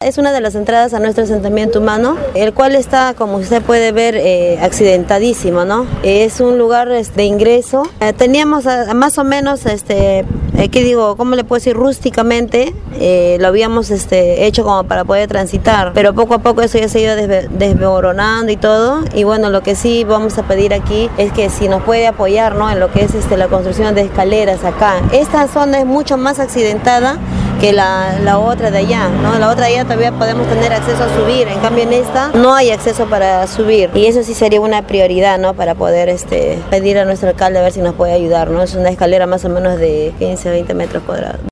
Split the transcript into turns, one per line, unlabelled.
es una de las entradas a nuestro asentamiento humano, el cual está, como usted puede ver, accidentadísimo, ¿no? Es un lugar de ingreso. Teníamos más o menos, ¿qué digo? ¿Cómo le puedo decir? Rústicamente, lo habíamos hecho como para poder transitar, pero poco a poco eso ya se ha ido desmoronando y todo. Y bueno, lo que sí vamos a pedir aquí es que si nos puede apoyar, ¿no?, en lo que es la construcción de escaleras acá. Esta zona es mucho más accidentada que la otra de allá, ¿no? La otra de allá todavía podemos tener acceso a subir, en cambio en esta no hay acceso para subir, y eso sí sería una prioridad, ¿no?, para poder pedir a nuestro alcalde a ver si nos puede ayudar, ¿no? Es una escalera más o menos de 15 a 20 metros cuadrados.